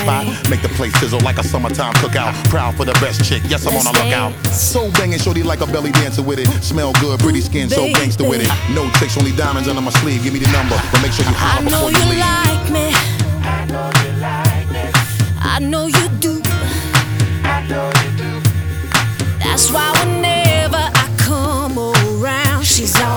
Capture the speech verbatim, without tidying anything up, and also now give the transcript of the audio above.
Make the place sizzle like a summertime cookout. Proud for the best chick, yes, I'm on a lookout. So banging, shorty like a belly dancer with it. Smell good, pretty skin, so gangster with it. No tricks, only diamonds under my sleeve. Give me the number, but make sure you holler before you leave. I know you like me. I know you like me. I know you do. I know you do. That's why whenever I come around, she's all